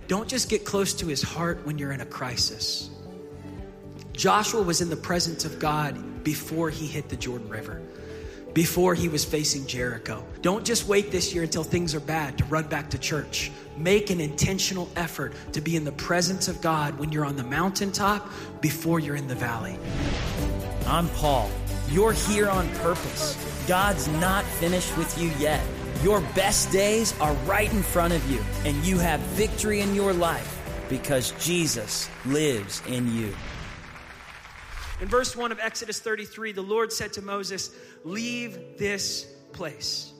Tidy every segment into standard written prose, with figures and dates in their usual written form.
don't just get close to his heart when you're in a crisis. Joshua was in the presence of God before he hit the Jordan River, before he was facing Jericho. Don't just wait this year until things are bad to run back to church. Make an intentional effort to be in the presence of God when you're on the mountaintop, before you're in the valley. I'm Paul. You're here on purpose. God's not finished with you yet. Your best days are right in front of you, and you have victory in your life because Jesus lives in you. In verse 1 of Exodus 33, the Lord said to Moses, leave this place.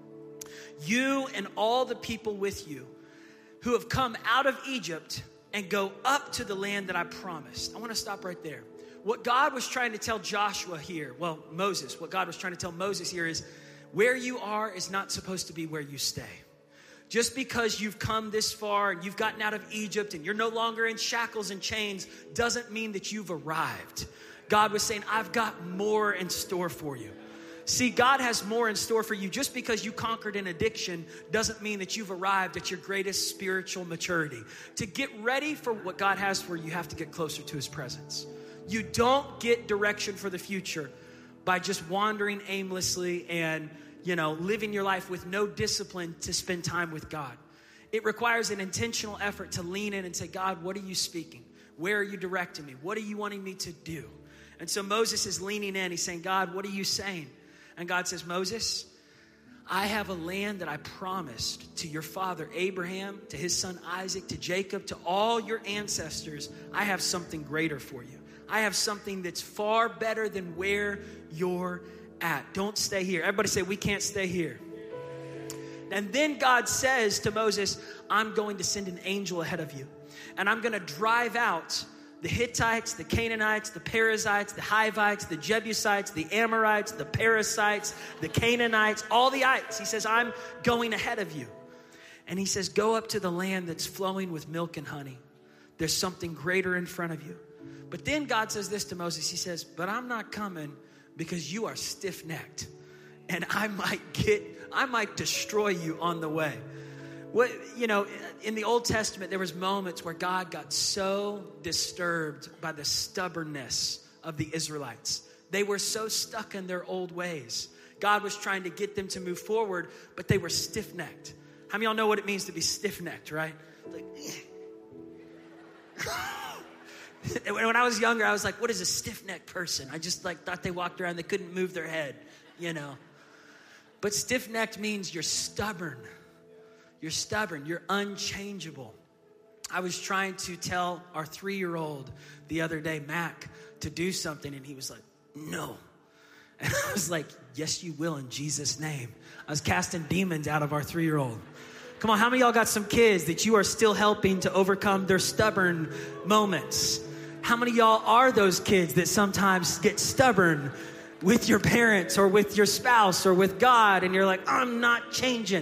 You and all the people with you who have come out of Egypt, and go up to the land that I promised. I want to stop right there. What God was trying to tell Joshua here, Moses, what God was trying to tell Moses here is, where you are is not supposed to be where you stay. Just because you've come this far and you've gotten out of Egypt and you're no longer in shackles and chains doesn't mean that you've arrived. God was saying, I've got more in store for you. See, God has more in store for you. Just because you conquered an addiction doesn't mean that you've arrived at your greatest spiritual maturity. To get ready for what God has for you, you have to get closer to his presence. You don't get direction for the future by just wandering aimlessly and, living your life with no discipline to spend time with God. It requires an intentional effort to lean in and say, God, what are you speaking? Where are you directing me? What are you wanting me to do? And so Moses is leaning in. He's saying, God, what are you saying? And God says, Moses, I have a land that I promised to your father Abraham, to his son Isaac, to Jacob, to all your ancestors. I have something greater for you. I have something that's far better than where you're at. Don't stay here. Everybody say, we can't stay here. And then God says to Moses, I'm going to send an angel ahead of you. And I'm going to drive out the Hittites, the Canaanites, the Perizzites, the Hivites, the Jebusites, the Amorites, the Perizzites, the Canaanites, all the ites. He says, I'm going ahead of you. And he says, go up to the land that's flowing with milk and honey. There's something greater in front of you. But then God says this to Moses. He says, but I'm not coming because you are stiff-necked. And I might destroy you on the way. In the Old Testament, there was moments where God got so disturbed by the stubbornness of the Israelites. They were so stuck in their old ways. God was trying to get them to move forward, but they were stiff-necked. How many of y'all know what it means to be stiff-necked, right? When I was younger, I was like, what is a stiff-necked person? I just thought they walked around, they couldn't move their head, But stiff-necked means you're stubborn. You're stubborn. You're unchangeable. I was trying to tell our 3-year-old the other day, Mac, to do something, and he was like, no. And I was like, yes, you will in Jesus' name. I was casting demons out of our 3-year-old. Come on, how many of y'all got some kids that you are still helping to overcome their stubborn moments? How many of y'all are those kids that sometimes get stubborn with your parents or with your spouse or with God, and you're like, I'm not changing,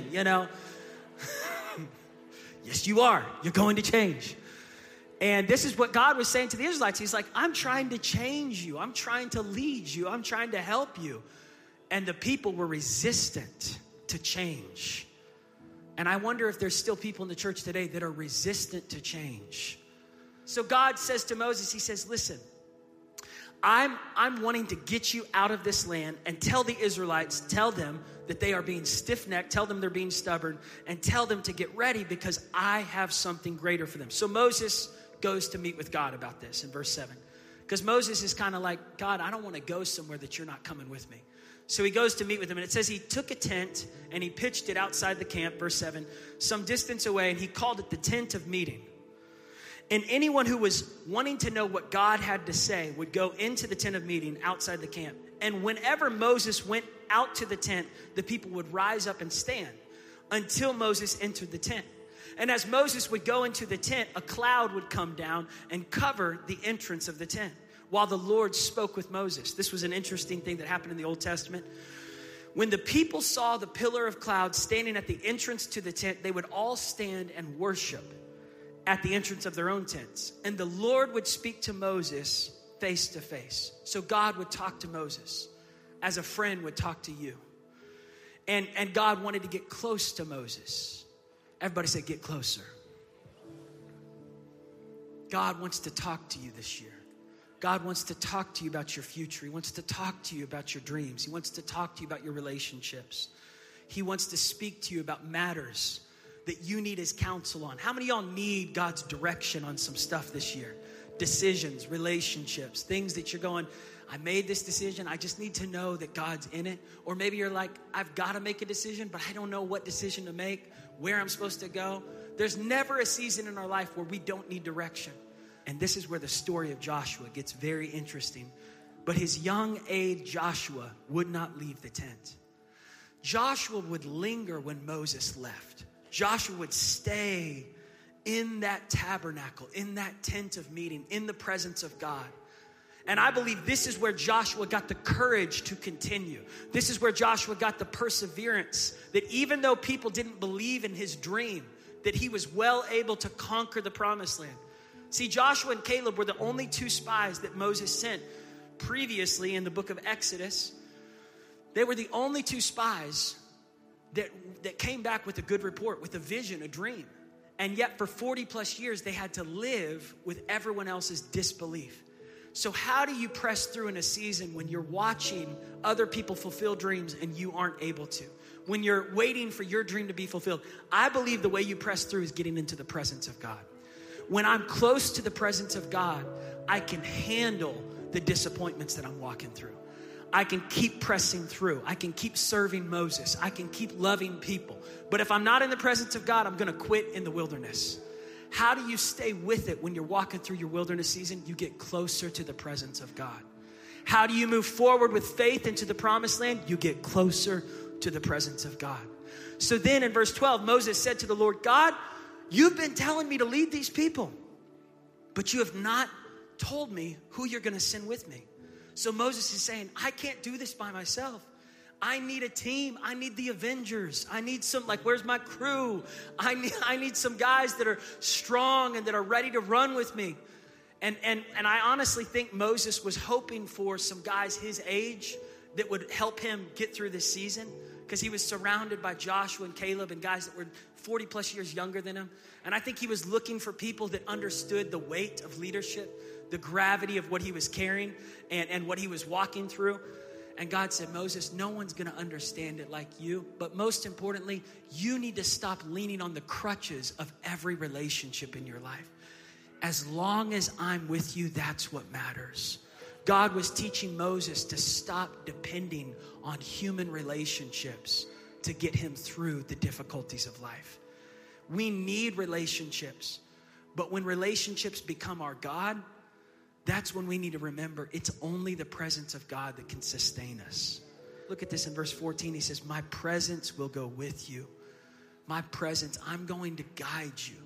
Yes, you are. You're going to change. And this is what God was saying to the Israelites. He's like, I'm trying to change you. I'm trying to lead you. I'm trying to help you. And the people were resistant to change. And I wonder if there's still people in the church today that are resistant to change. So God says to Moses, he says, listen, I'm wanting to get you out of this land and tell the Israelites, tell them that they are being stiff-necked, tell them they're being stubborn, and tell them to get ready because I have something greater for them. So Moses goes to meet with God about this in verse 7. Because Moses is kind of like, God, I don't want to go somewhere that you're not coming with me. So he goes to meet with him, and it says he took a tent and he pitched it outside the camp, verse 7, some distance away, and he called it the tent of meeting. And anyone who was wanting to know what God had to say would go into the tent of meeting outside the camp. And whenever Moses went out to the tent, the people would rise up and stand until Moses entered the tent. And as Moses would go into the tent, a cloud would come down and cover the entrance of the tent while the Lord spoke with Moses. This was an interesting thing that happened in the Old Testament. When the people saw the pillar of cloud standing at the entrance to the tent, they would all stand and worship at the entrance of their own tents. And the Lord would speak to Moses face to face. So God would talk to Moses as a friend would talk to you. And God wanted to get close to Moses. Everybody say, get closer. God wants to talk to you this year. God wants to talk to you about your future. He wants to talk to you about your dreams. He wants to talk to you about your relationships. He wants to speak to you about matters that you need his counsel on. How many of y'all need God's direction on some stuff this year? Decisions, relationships, things that you're going, I made this decision. I just need to know that God's in it. Or maybe you're like, I've got to make a decision, but I don't know what decision to make, where I'm supposed to go. There's never a season in our life where we don't need direction. And this is where the story of Joshua gets very interesting. But his young aide Joshua would not leave the tent. Joshua would linger when Moses left. Joshua would stay in that tabernacle, in that tent of meeting, in the presence of God. And I believe this is where Joshua got the courage to continue. This is where Joshua got the perseverance that even though people didn't believe in his dream, that he was well able to conquer the promised land. See, Joshua and Caleb were the only two spies that Moses sent previously in the book of Exodus. They were the only two spies that came back with a good report, with a vision, a dream. And yet for 40 plus years, they had to live with everyone else's disbelief. So how do you press through in a season when you're watching other people fulfill dreams and you aren't able to? When you're waiting for your dream to be fulfilled? I believe the way you press through is getting into the presence of God. When I'm close to the presence of God, I can handle the disappointments that I'm walking through. I can keep pressing through. I can keep serving Moses. I can keep loving people. But if I'm not in the presence of God, I'm going to quit in the wilderness. How do you stay with it when you're walking through your wilderness season? You get closer to the presence of God. How do you move forward with faith into the promised land? You get closer to the presence of God. So then in verse 12, Moses said to the Lord, God, you've been telling me to lead these people, but you have not told me who you're going to send with me. So Moses is saying, I can't do this by myself. I need a team. I need the Avengers. I need some, where's my crew? I need some guys that are strong and that are ready to run with me. And I honestly think Moses was hoping for some guys his age that would help him get through this season, because he was surrounded by Joshua and Caleb and guys that were 40 plus years younger than him. And I think he was looking for people that understood the weight of leadership, the gravity of what he was carrying and what he was walking through. And God said, Moses, no one's going to understand it like you. But most importantly, you need to stop leaning on the crutches of every relationship in your life. As long as I'm with you, that's what matters. God was teaching Moses to stop depending on human relationships to get him through the difficulties of life. We need relationships, but when relationships become our God, that's when we need to remember it's only the presence of God that can sustain us. Look at this in verse 14. He says, my presence will go with you. My presence, I'm going to guide you.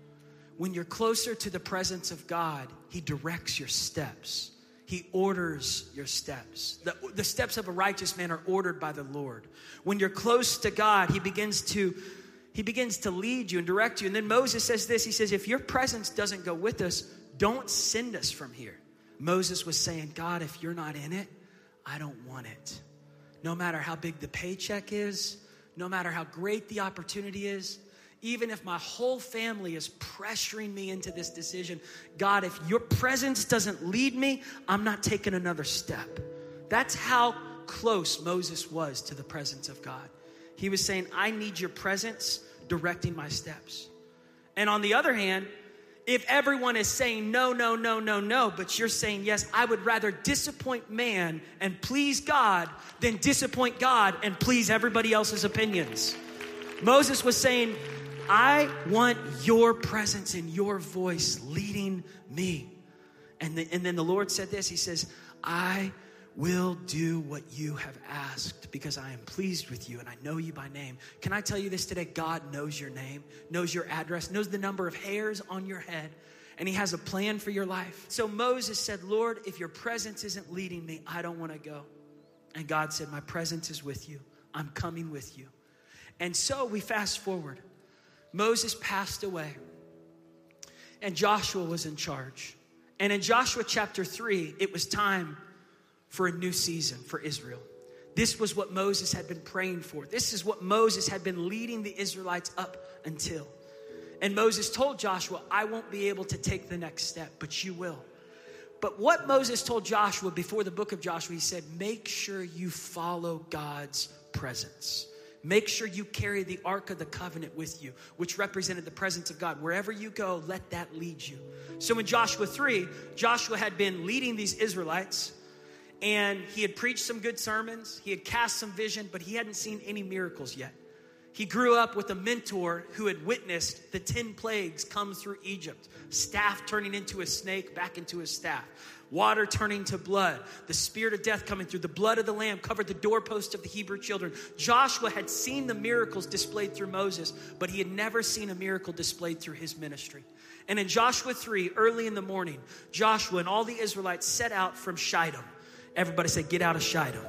When you're closer to the presence of God, he directs your steps. He orders your steps. The steps of a righteous man are ordered by the Lord. When you're close to God, he begins to lead you and direct you. And then Moses says this, he says, if your presence doesn't go with us, don't send us from here. Moses was saying, God, if you're not in it, I don't want it. No matter how big the paycheck is, no matter how great the opportunity is, even if my whole family is pressuring me into this decision, God, if your presence doesn't lead me, I'm not taking another step. That's how close Moses was to the presence of God. He was saying, I need your presence directing my steps. And on the other hand, if everyone is saying no, no, no, no, no, but you're saying yes, I would rather disappoint man and please God than disappoint God and please everybody else's opinions. Moses was saying, I want your presence and your voice leading me. And then the Lord said this, he says, I will do what you have asked because I am pleased with you and I know you by name. Can I tell you this today? God knows your name, knows your address, knows the number of hairs on your head, and he has a plan for your life. So Moses said, Lord, if your presence isn't leading me, I don't want to go. And God said, my presence is with you. I'm coming with you. And so we fast forward. Moses passed away and Joshua was in charge. And in Joshua chapter 3, it was time for a new season for Israel. This was what Moses had been praying for. This is what Moses had been leading the Israelites up until. And Moses told Joshua, I won't be able to take the next step, but you will. But what Moses told Joshua before the book of Joshua, he said, make sure you follow God's presence. Make sure you carry the Ark of the Covenant with you, which represented the presence of God. Wherever you go, let that lead you. So in Joshua 3, Joshua had been leading these Israelites, and he had preached some good sermons. He had cast some vision, but he hadn't seen any miracles yet. He grew up with a mentor who had witnessed the 10 plagues come through Egypt. Staff turning into a snake, back into a staff. Water turning to blood. The spirit of death coming through. The blood of the lamb covered the doorpost of the Hebrew children. Joshua had seen the miracles displayed through Moses, but he had never seen a miracle displayed through his ministry. And in Joshua 3, early in the morning, Joshua and all the Israelites set out from Shittim. Everybody say, get out of Shittim.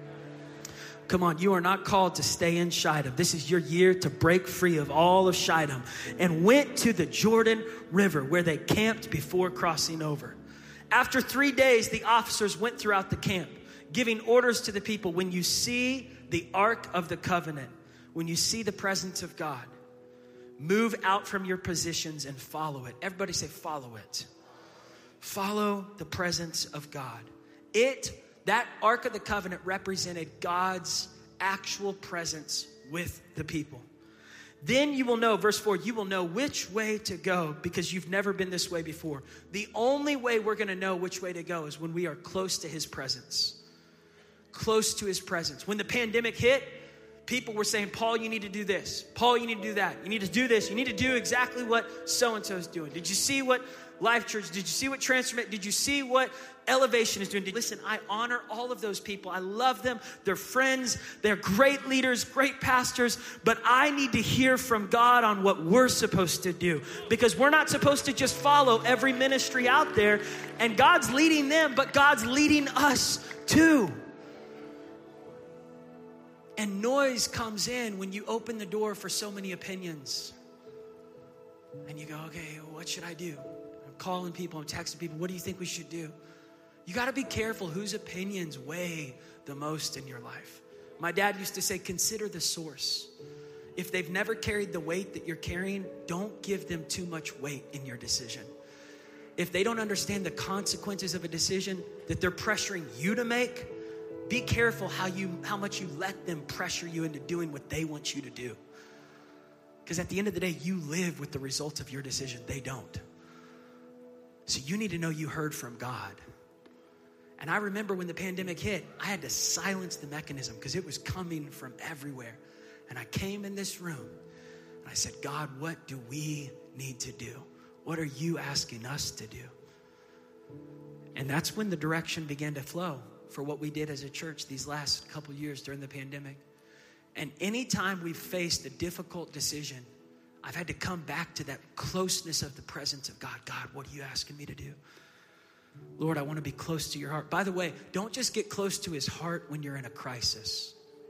Come on, you are not called to stay in Shittim. This is your year to break free of all of Shittim. And went to the Jordan River where they camped before crossing over. After 3 days, the officers went throughout the camp, giving orders to the people. When you see the Ark of the Covenant, when you see the presence of God, move out from your positions and follow it. Everybody say, follow it. Follow the presence of God. That Ark of the Covenant represented God's actual presence with the people. Then you will know, verse 4, you will know which way to go because you've never been this way before. The only way we're going to know which way to go is when we are close to his presence. Close to his presence. When the pandemic hit, people were saying, Paul, you need to do this. Paul, you need to do that. You need to do this. You need to do exactly what so-and-so is doing. Did you see what Life Church, did you see what Transformation, did you see what Elevation is doing? Listen, I honor all of those people. I love them. They're friends. They're great leaders, great pastors. But I need to hear from God on what we're supposed to do. Because we're not supposed to just follow every ministry out there. And God's leading them, but God's leading us too. And noise comes in when you open the door for so many opinions. And you go, okay, what should I do? I'm calling people, I'm texting people. What do you think we should do? You got to be careful whose opinions weigh the most in your life. My dad used to say, consider the source. If they've never carried the weight that you're carrying, don't give them too much weight in your decision. If they don't understand the consequences of a decision that they're pressuring you to make, be careful how much you let them pressure you into doing what they want you to do. Because at the end of the day, you live with the results of your decision. They don't. So you need to know you heard from God. And I remember when the pandemic hit, I had to silence the mechanism because it was coming from everywhere. And I came in this room and I said, God, what do we need to do? What are you asking us to do? And that's when the direction began to flow for what we did as a church these last couple years during the pandemic. And anytime we've faced a difficult decision, I've had to come back to that closeness of the presence of God. God, what are you asking me to do? Lord, I want to be close to your heart. By the way, don't just get close to his heart when you're in a crisis.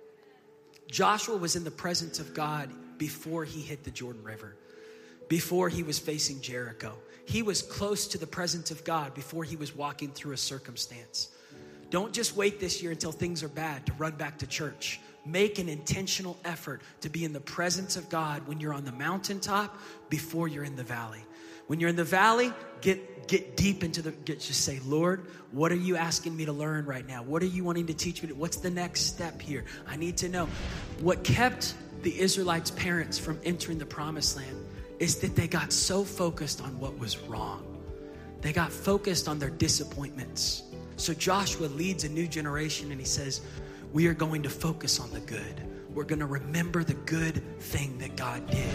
Joshua was in the presence of God before he hit the Jordan River, before he was facing Jericho. He was close to the presence of God before he was walking through a circumstance. Don't just wait this year until things are bad to run back to church. Make an intentional effort to be in the presence of God when you're on the mountaintop before you're in the valley. When you're in the valley, get deep into just say, Lord, what are you asking me to learn right now? What are you wanting to teach me? What's the next step here? I need to know. What kept the Israelites' parents from entering the promised land is that they got so focused on what was wrong. They got focused on their disappointments. So Joshua leads a new generation and he says, we are going to focus on the good. We're going to remember the good thing that God did.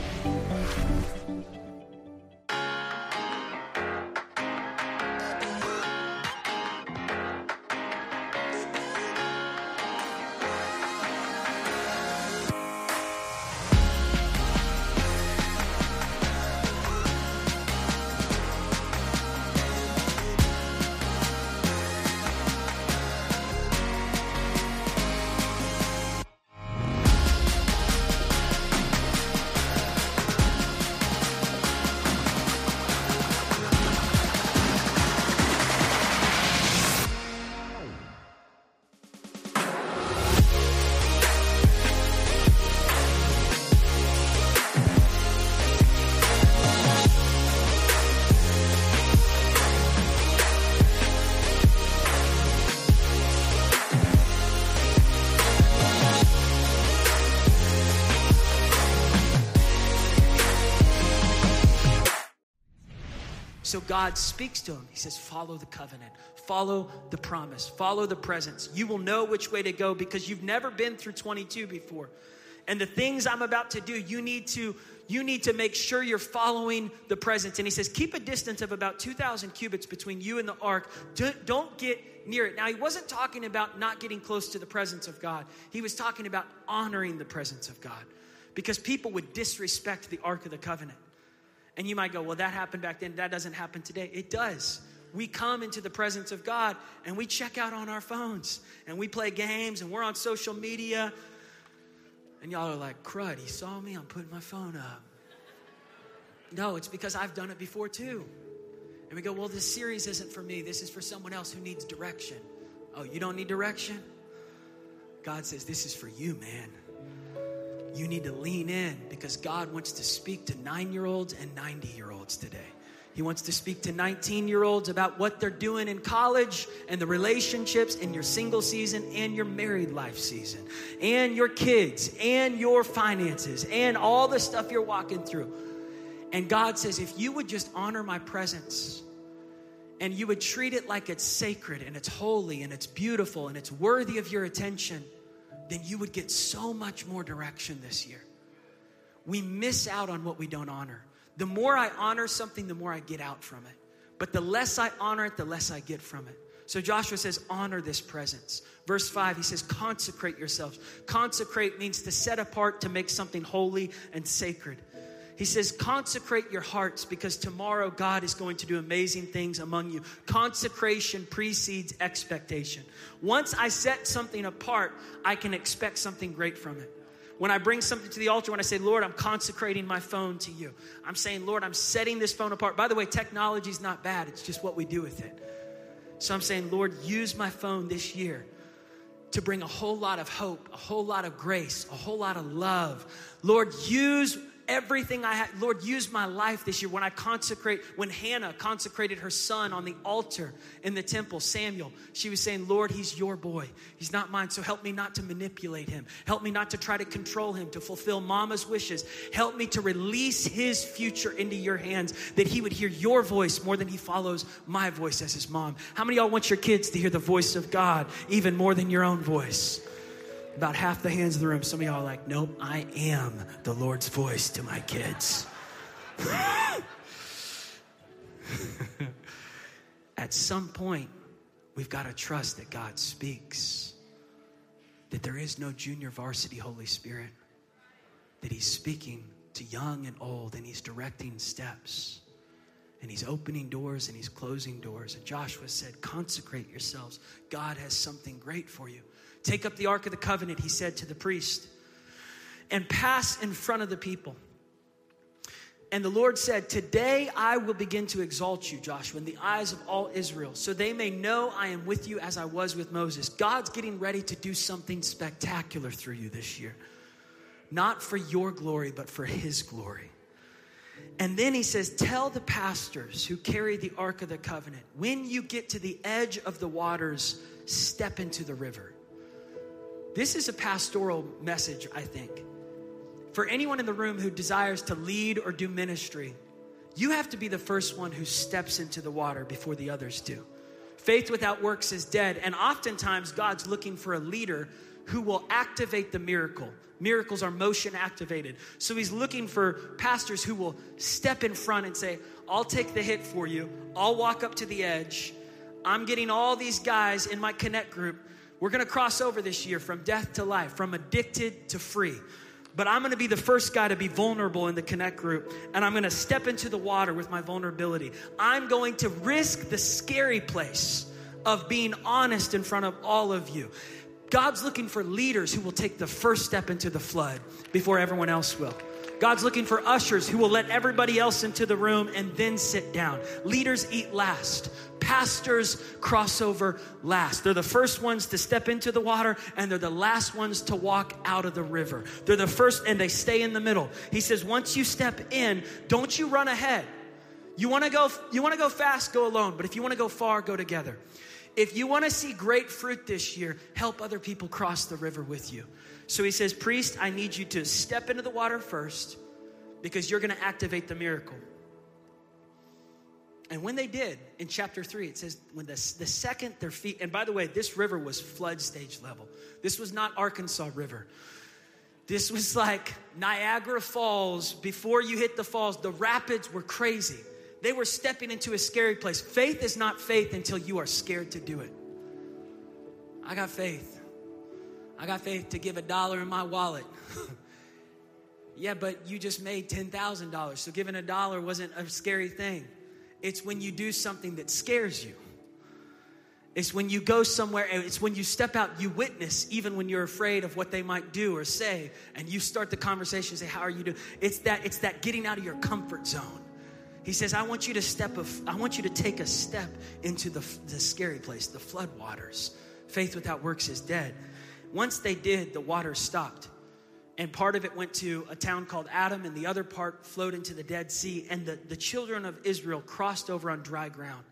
So God speaks to him. He says, follow the covenant, follow the promise, follow the presence. You will know which way to go because you've never been through 22 before. And the things I'm about to do, you need to make sure you're following the presence. And he says, keep a distance of about 2,000 cubits between you and the ark. Don't get near it. Now, he wasn't talking about not getting close to the presence of God. He was talking about honoring the presence of God, because people would disrespect the Ark of the Covenant. And you might go, well, that happened back then. That doesn't happen today. It does. We come into the presence of God and we check out on our phones and we play games and we're on social media. And y'all are like, crud, he saw me, I'm putting my phone up. No, it's because I've done it before too. And we go, well, this series isn't for me. This is for someone else who needs direction. Oh, you don't need direction? God says, this is for you, man. You need to lean in because God wants to speak to 9-year-olds and 90-year-olds today. He wants to speak to 19-year-olds about what they're doing in college and the relationships in your single season and your married life season and your kids and your finances and all the stuff you're walking through. And God says, if you would just honor my presence and you would treat it like it's sacred and it's holy and it's beautiful and it's worthy of your attention, then you would get so much more direction this year. We miss out on what we don't honor. The more I honor something, the more I get out from it. But the less I honor it, the less I get from it. So Joshua says, honor this presence. Verse 5, he says, consecrate yourselves. Consecrate means to set apart, to make something holy and sacred. He says, consecrate your hearts because tomorrow God is going to do amazing things among you. Consecration precedes expectation. Once I set something apart, I can expect something great from it. When I bring something to the altar, when I say, Lord, I'm consecrating my phone to you. I'm saying, Lord, I'm setting this phone apart. By the way, technology is not bad. It's just what we do with it. So I'm saying, Lord, use my phone this year to bring a whole lot of hope, a whole lot of grace, a whole lot of love. Lord, use everything I had. Lord, use my life this year. When Hannah consecrated her son on the altar in the temple, Samuel, she was saying, Lord, he's your boy. He's not mine. So help me not to manipulate him. Help me not to try to control him, to fulfill mama's wishes. Help me to release his future into your hands, that he would hear your voice more than he follows my voice as his mom. How many of y'all want your kids to hear the voice of God even more than your own voice? About half the hands in the room. Some of y'all are like, nope, I am the Lord's voice to my kids. At some point, we've got to trust that God speaks. That there is no junior varsity Holy Spirit. That he's speaking to young and old, and he's directing steps. And he's opening doors and he's closing doors. And Joshua said, consecrate yourselves. God has something great for you. Take up the Ark of the Covenant, he said to the priest, and pass in front of the people. And the Lord said, today I will begin to exalt you, Joshua, in the eyes of all Israel, so they may know I am with you as I was with Moses. God's getting ready to do something spectacular through you this year. Not for your glory, but for his glory. And then he says, tell the pastors who carry the Ark of the Covenant, when you get to the edge of the waters, step into the river. This is a pastoral message, I think. For anyone in the room who desires to lead or do ministry, you have to be the first one who steps into the water before the others do. Faith without works is dead. And oftentimes God's looking for a leader who will activate the miracle. Miracles are motion activated. So he's looking for pastors who will step in front and say, I'll take the hit for you. I'll walk up to the edge. I'm getting all these guys in my Connect group. We're going to cross over this year from death to life, from addicted to free. But I'm going to be the first guy to be vulnerable in the Connect group. And I'm going to step into the water with my vulnerability. I'm going to risk the scary place of being honest in front of all of you. God's looking for leaders who will take the first step into the flood before everyone else will. God's looking for ushers who will let everybody else into the room and then sit down. Leaders eat last. Pastors cross over last. They're the first ones to step into the water, and they're the last ones to walk out of the river. They're the first, and they stay in the middle. He says, once you step in, don't you run ahead. You want to go fast, go alone. But if you want to go far, go together. If you want to see great fruit this year, help other people cross the river with you. So he says, priest, I need you to step into the water first because you're going to activate the miracle. And when they did, in chapter 3, it says, when the second their feet, and by the way, this river was flood stage level. This was not Arkansas River. This was like Niagara Falls. Before you hit the falls, the rapids were crazy. They were stepping into a scary place. Faith is not faith until you are scared to do it. I got faith. I got faith to give $1 in my wallet. Yeah, but you just made $10,000. So giving $1 wasn't a scary thing. It's when you do something that scares you. It's when you go somewhere, and it's when you step out, you witness, even when you're afraid of what they might do or say, and you start the conversation, say, how are you doing? It's that getting out of your comfort zone. He says, I want you to take a step into the scary place, the flood waters. Faith without works is dead. Once they did, the water stopped. And part of it went to a town called Adam, and the other part flowed into the Dead Sea. And the children of Israel crossed over on dry ground.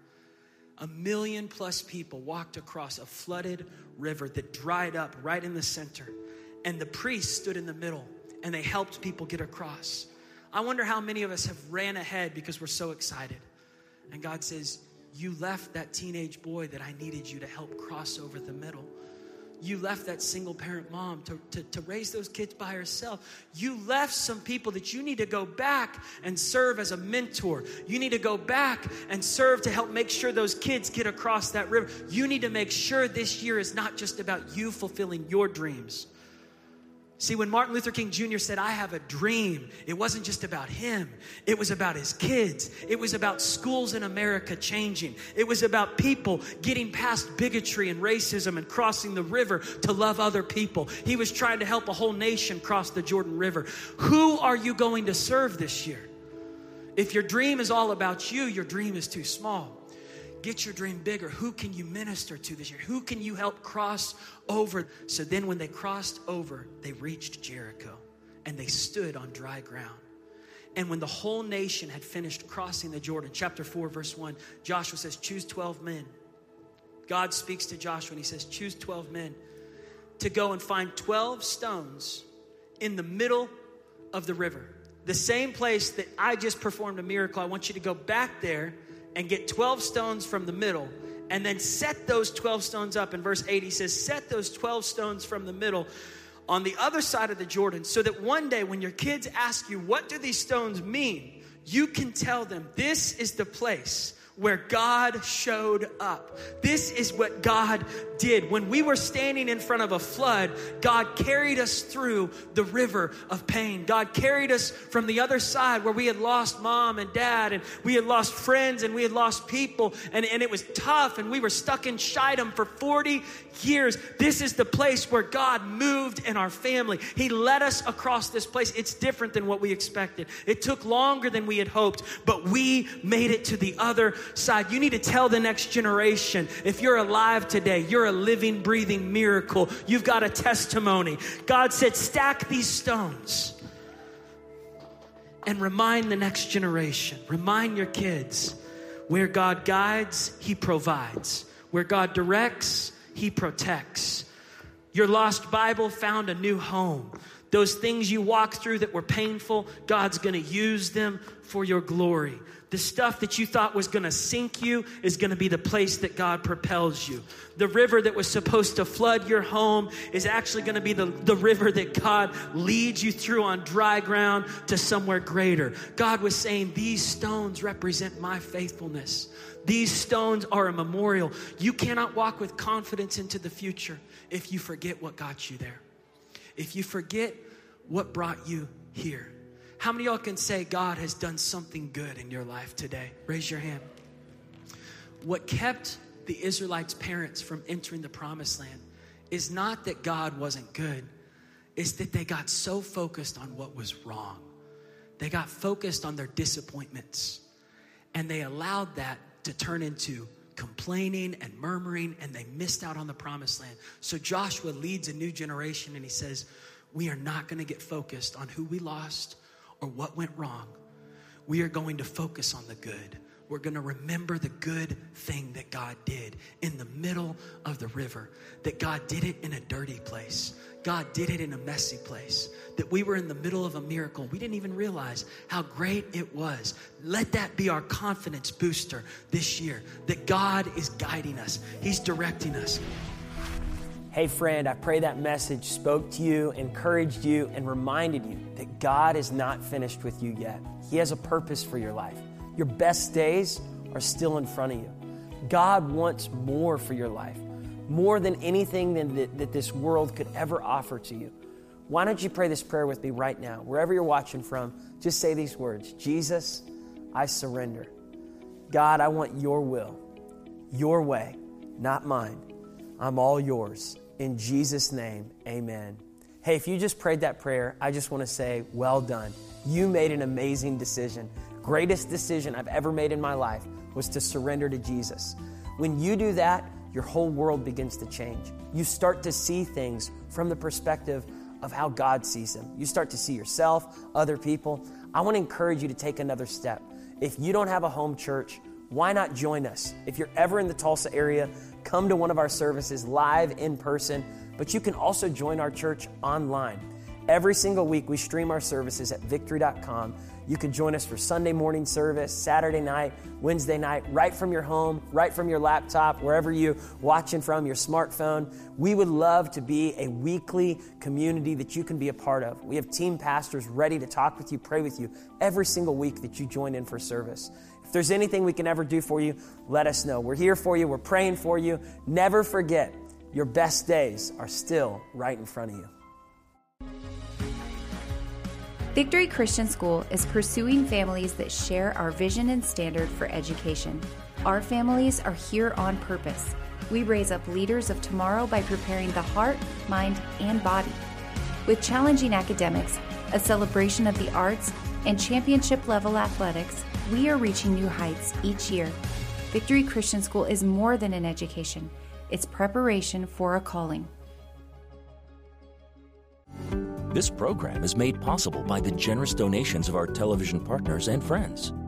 1 million+ people walked across a flooded river that dried up right in the center. And the priests stood in the middle, and they helped people get across. I wonder how many of us have ran ahead because we're so excited. And God says, you left that teenage boy that I needed you to help cross over the middle. You left that single parent mom to raise those kids by herself. You left some people that you need to go back and serve as a mentor. You need to go back and serve to help make sure those kids get across that river. You need to make sure this year is not just about you fulfilling your dreams. See, when Martin Luther King Jr. said, I have a dream, it wasn't just about him. It was about his kids. It was about schools in America changing. It was about people getting past bigotry and racism and crossing the river to love other people. He was trying to help a whole nation cross the Jordan River. Who are you going to serve this year? If your dream is all about you, your dream is too small. Get your dream bigger. Who can you minister to this year? Who can you help cross over? So then when they crossed over, they reached Jericho and they stood on dry ground. And when the whole nation had finished crossing the Jordan, chapter 4, verse 1, Joshua says, choose 12 men. God speaks to Joshua and he says, choose 12 men to go and find 12 stones in the middle of the river. The same place that I just performed a miracle. I want you to go back there and get 12 stones from the middle, and then set those 12 stones up. In verse 8, he says, set those 12 stones from the middle on the other side of the Jordan, so that one day when your kids ask you, what do these stones mean? You can tell them, this is the place where God showed up. This is what God did. When we were standing in front of a flood, God carried us through the river of pain. God carried us from the other side where we had lost mom and dad, and we had lost friends, and we had lost people, and it was tough, and we were stuck in Shittim for 40 years. This is the place where God moved in our family. He led us across this place. It's different than what we expected. It took longer than we had hoped, but we made it to the other side. You need to tell the next generation, if you're alive today, you're a living, breathing miracle. You've got a testimony. God said, stack these stones and remind the next generation, remind your kids, where God guides, He provides. Where God directs, He protects. Your lost Bible found a new home. Those things you walked through that were painful, God's going to use them for your glory. The stuff that you thought was going to sink you is going to be the place that God propels you. The river that was supposed to flood your home is actually going to be the river that God leads you through on dry ground to somewhere greater. God was saying, these stones represent my faithfulness. These stones are a memorial. You cannot walk with confidence into the future if you forget what got you there. If you forget what brought you here. How many of y'all can say God has done something good in your life today? Raise your hand. What kept the Israelites' parents from entering the promised land is not that God wasn't good. It's that they got so focused on what was wrong. They got focused on their disappointments. And they allowed that to turn into complaining and murmuring, and they missed out on the promised land. So Joshua leads a new generation, and he says, we are not going to get focused on who we lost or what went wrong. We are going to focus on the good. we're going to remember the good thing that God did in the middle of the river, that God did it in a dirty place. God did it in a messy place, that we were in the middle of a miracle. We didn't even realize how great it was. Let that be our confidence booster this year, that God is guiding us. He's directing us. Hey friend, I pray that message spoke to you, encouraged you, and reminded you that God is not finished with you yet. He has a purpose for your life. Your best days are still in front of you. God wants more for your life, more than anything that this world could ever offer to you. Why don't you pray this prayer with me right now? Wherever you're watching from, just say these words. Jesus, I surrender. God, I want your will, your way, not mine. I'm all yours. In Jesus' name, amen. Hey, if you just prayed that prayer, I just want to say, well done. You made an amazing decision. Greatest decision I've ever made in my life was to surrender to Jesus. When you do that, your whole world begins to change. You start to see things from the perspective of how God sees them. You start to see yourself, other people. I want to encourage you to take another step. If you don't have a home church, why not join us? If you're ever in the Tulsa area, come to one of our services live in person, but you can also join our church online. Every single week we stream our services at victory.com. You can join us for Sunday morning service, Saturday night, Wednesday night, right from your home, right from your laptop, wherever you're watching from, your smartphone. We would love to be a weekly community that you can be a part of. We have team pastors ready to talk with you, pray with you every single week that you join in for service. If there's anything we can ever do for you, let us know. We're here for you. We're praying for you. Never forget, your best days are still right in front of you. Victory Christian School is pursuing families that share our vision and standard for education. Our families are here on purpose. We raise up leaders of tomorrow by preparing the heart, mind, and body. With challenging academics, a celebration of the arts, and championship-level athletics, we are reaching new heights each year. Victory Christian School is more than an education. It's preparation for a calling. This program is made possible by the generous donations of our television partners and friends.